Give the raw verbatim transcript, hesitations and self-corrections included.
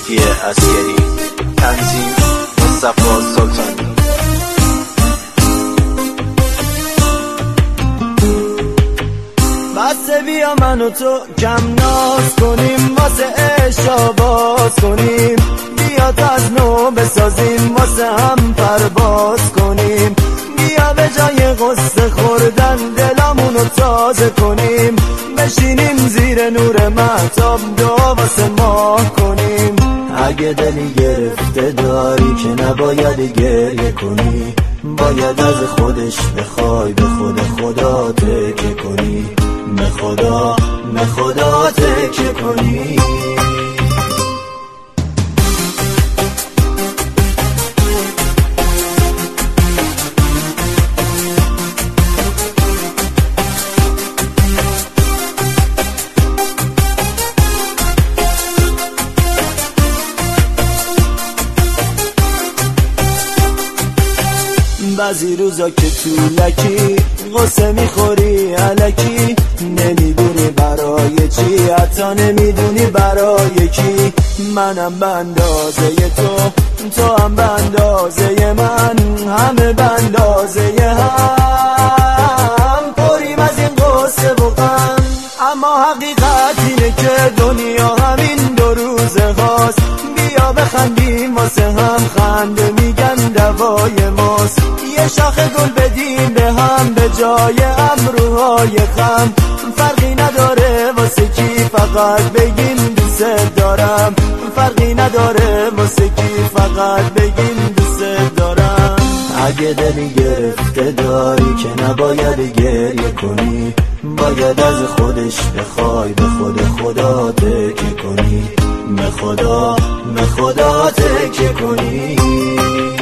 مهدی عسکری، تنظیم مصطفی سلطانی. بسه بیا من و تو کم ناز کنیم، واسه عشق باز کنیم، بیا تا از نو بسازیم، واسه هم پرواز کنیم، بیا به جای قصه خوردن دلامونو تازه کنیم، بشینیم زیر نور مهتاب دعا واسه ماه کنیم. اگه دلی گرفته داری که نباید گریه کنی، باید از خودش بخوای، به خود خدا تکیه کنی، به خدا به خدا تکیه کنی. بعضی روزا که طولکی غصه میخوری علکی، نمیدونی برای چی، حتی نمیدونی برای کی. منم به اندازه تو، تو هم به اندازه من، همه به اندازه هم، پریم از این غصه و غم. اما حقیقت اینه که دنیا همین دو روزه هاست، بیا بخندیم واسه هم، خنده میگن دوای ماست. یه شاخه گل بدیم به هم به جای ابروهای خم، فرقی نداره واسه کی، فقط بگین دوست دارم، فرقی نداره واسه کی، فقط بگین دوست دارم. اگه دلی گرفته داری که نباید گریه کنی، باید از خودش بخوای، به خود خدا تکیه کنی، به خدا به خدا تکیه کنی.